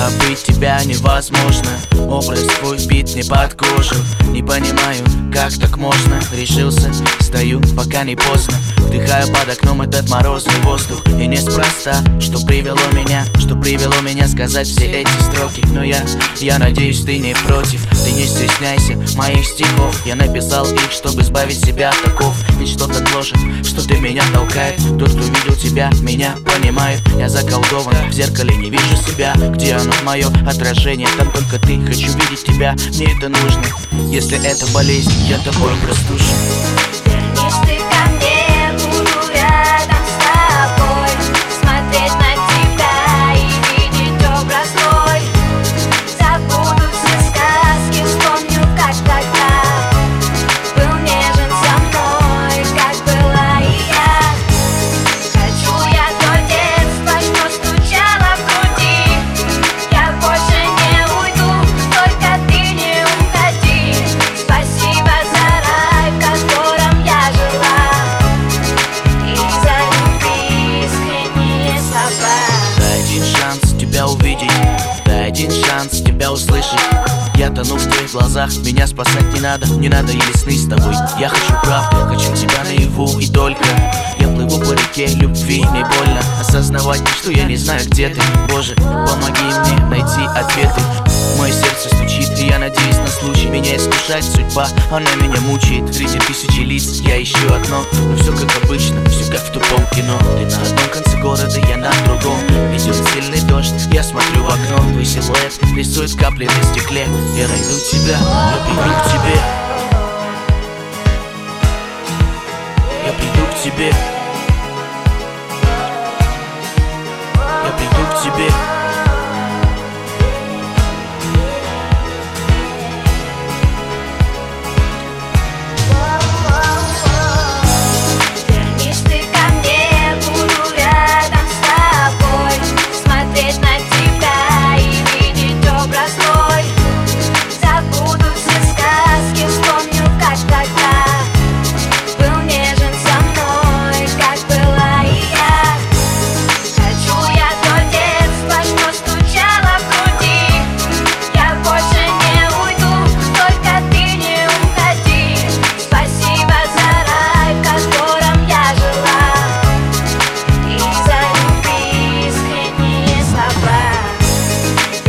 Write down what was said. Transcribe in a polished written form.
Забыть тебя невозможно, образ твой вбит мне под кожу. Не понимаю, как так можно. Решился, стою, пока не поздно. Вдыхаю под окном этот морозный воздух. И неспроста, что привело меня сказать все эти строки. Но я надеюсь, ты не против. Ты не стесняйся моих стихов. Я написал их, чтобы избавить себя от оков. Ведь что-то гложет, что ты меня толкает. Тот, кто видел тебя, меня понимает. Я заколдован, в зеркале не вижу себя. Где оно, мое отражение? Там только ты, хочу видеть тебя, мне это нужно. Если это болезнь, я тобой простужен. Вернись ты ко мне, буду рядом с тобой, смотреть на тебя и видеть образ твой. Забуду все сказки, вспомню, как тогда был нежен со мной, как была и я. Хочу я то детство, что стучало в груди. Я больше не уйду, только ты не уходи. Спасибо за рай, в котором я жила, и за любви искренние слова. Дай один шанс тебя увидеть, дай один шанс тебя услышать. Я тону в твоих глазах, меня спасать не надо и сны с тобой. Я хочу правды, хочу тебя наяву и только. Я плыву по реке любви, мне больно осознавать, что я не знаю, где ты. Боже, помоги мне найти ответы. Мое сердце стучит, и я надеюсь на случай. Меня искушает судьба, она меня мучает. Среди тысячи лиц я ищу одно, но все как обычно, все как в тупом кино. Ты на одном конце города, я на другом. Идет сильный дождь, я смотрю в окно. Твой силуэт рисует капли на стекле. Я найду тебя, я приду к тебе. Я приду к тебе. Я приду к тебе.